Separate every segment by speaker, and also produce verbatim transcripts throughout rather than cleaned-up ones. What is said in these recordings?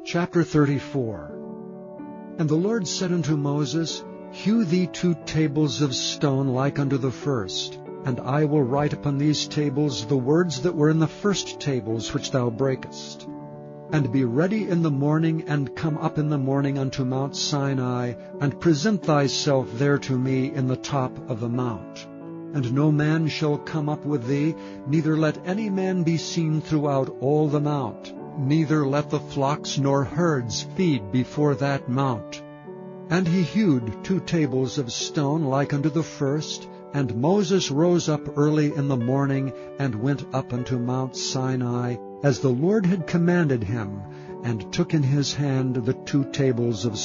Speaker 1: Chapter thirty-four. And the Lord said unto Moses, Hew thee two tables of stone like unto the first, and I will write upon these tables the words that were in the first tables which thou breakest. And be ready in the morning, and come up in the morning unto Mount Sinai, and present thyself there to me in the top of the mount. And no man shall come up with thee, neither let any man be seen throughout all the mount. Neither let the flocks nor herds feed before that mount. And he hewed two tables of stone like unto the first, and Moses rose up early in the morning, and went up unto Mount Sinai, as the Lord had commanded him, and took in his hand the two tables of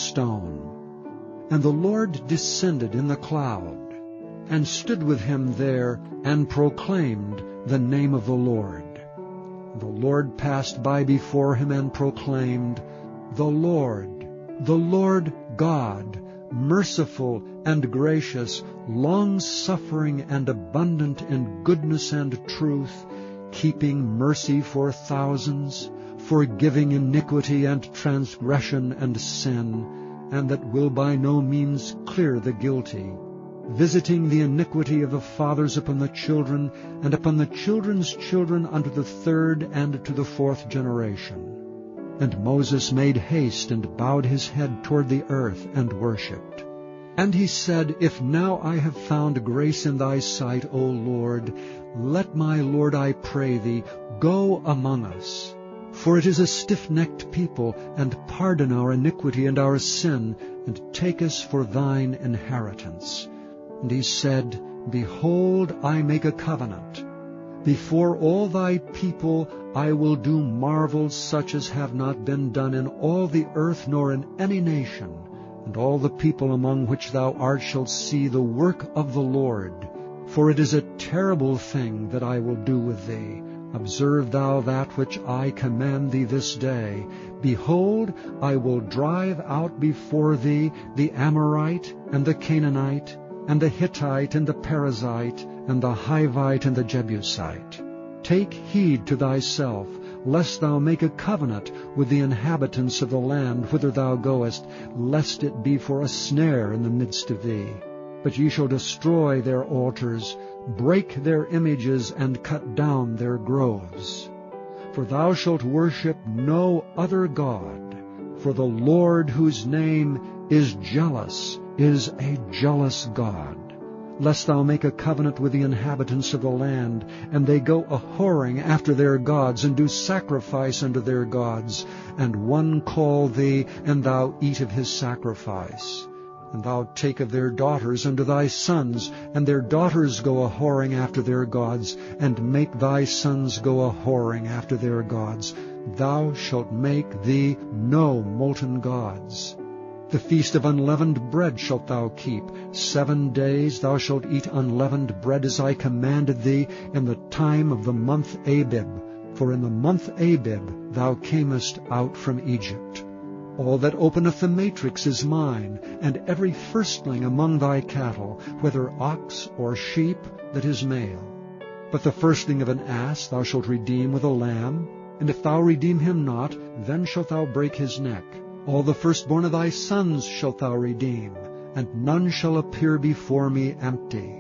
Speaker 1: stone. And the Lord descended in the cloud, and stood with him there, and proclaimed the name of the Lord. The Lord passed by before him and proclaimed, The Lord, the Lord God, merciful and gracious, long-suffering and abundant in goodness and truth, keeping mercy for thousands, forgiving iniquity and transgression and sin, and that will by no means clear the guilty, visiting the iniquity of the fathers upon the children, and upon the children's children unto the third and to the fourth generation. And Moses made haste, and bowed his head toward the earth, and worshipped. And he said, If now I have found grace in thy sight, O Lord, let my Lord, I pray thee, go among us. For it is a stiff-necked people, and pardon our iniquity and our sin, and take us for thine inheritance. And he said, Behold, I make a covenant. Before all thy people I will do marvels such as have not been done in all the earth nor in any nation, and all the people among which thou art shall see the work of the Lord. For it is a terrible thing that I will do with thee. Observe thou that which I command thee this day. Behold, I will drive out before thee the Amorite, and the Canaanite, and the Hittite, and the Perizzite, and the Hivite, and the Jebusite. Take heed to thyself, lest thou make a covenant with the inhabitants of the land whither thou goest, lest it be for a snare in the midst of thee. But ye shall destroy their altars, break their images, and cut down their groves. For thou shalt worship no other God, for the Lord, whose name is jealous, is a jealous God. Lest thou make a covenant with the inhabitants of the land, and they go a-whoring after their gods, and do sacrifice unto their gods, and one call thee, and thou eat of his sacrifice. And thou take of their daughters unto thy sons, and their daughters go a-whoring after their gods, and make thy sons go a-whoring after their gods. Thou shalt make thee no molten gods. The feast of unleavened bread shalt thou keep. Seven days thou shalt eat unleavened bread, as I commanded thee, in the time of the month Abib. For in the month Abib thou camest out from Egypt. All that openeth the matrix is mine, and every firstling among thy cattle, whether ox or sheep, that is male. But the firstling of an ass thou shalt redeem with a lamb, and if thou redeem him not, then shalt thou break his neck. All the firstborn of thy sons shalt thou redeem, and none shall appear before me empty.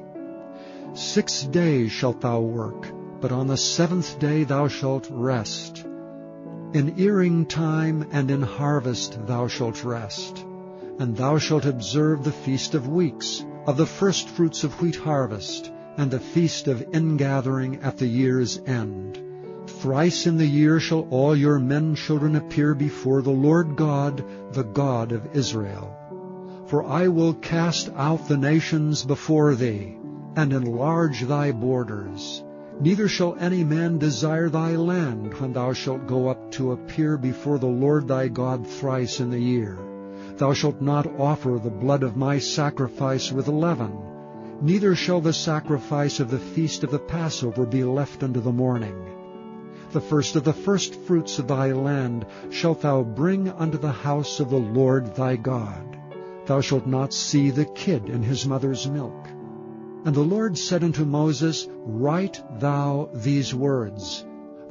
Speaker 1: Six days shalt thou work, but on the seventh day thou shalt rest. In earing time and in harvest thou shalt rest. And thou shalt observe the feast of weeks, of the firstfruits of wheat harvest, and the feast of ingathering at the year's end. Thrice in the year shall all your men children appear before the Lord God, the God of Israel. For I will cast out the nations before thee, and enlarge thy borders. Neither shall any man desire thy land when thou shalt go up to appear before the Lord thy God thrice in the year. Thou shalt not offer the blood of my sacrifice with leaven, neither shall the sacrifice of the feast of the Passover be left unto the morning. The first of the firstfruits of thy land shalt thou bring unto the house of the Lord thy God. Thou shalt not see the kid in his mother's milk. And the Lord said unto Moses, Write thou these words,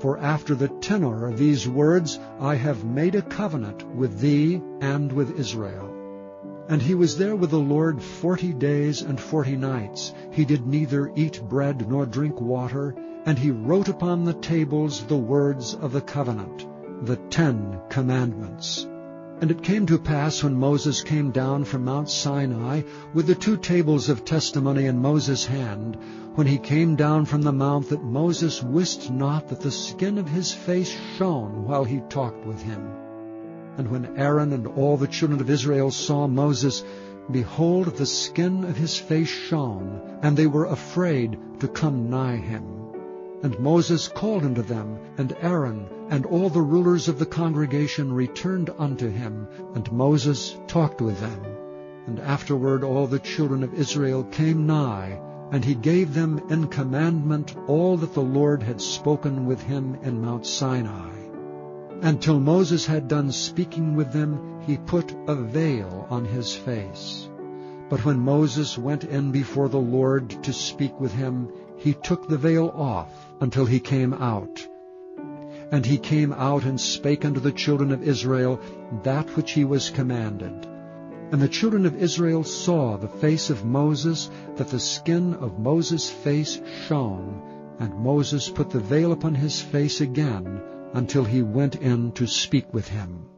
Speaker 1: For after the tenor of these words I have made a covenant with thee and with Israel. And he was there with the Lord forty days and forty nights. He did neither eat bread nor drink water, and he wrote upon the tables the words of the covenant, the Ten Commandments. And it came to pass, when Moses came down from Mount Sinai with the two tables of testimony in Moses' hand, when he came down from the mount, that Moses wist not that the skin of his face shone while he talked with him. And when Aaron and all the children of Israel saw Moses, behold, the skin of his face shone, and they were afraid to come nigh him. And Moses called unto them, and Aaron and all the rulers of the congregation returned unto him, and Moses talked with them. And afterward all the children of Israel came nigh, and he gave them in commandment all that the Lord had spoken with him in Mount Sinai. And till Moses had done speaking with them, he put a veil on his face. But when Moses went in before the Lord to speak with him, he took the veil off until he came out. And he came out and spake unto the children of Israel that which he was commanded. And the children of Israel saw the face of Moses, that the skin of Moses' face shone. And Moses put the veil upon his face again, until he went in to speak with him.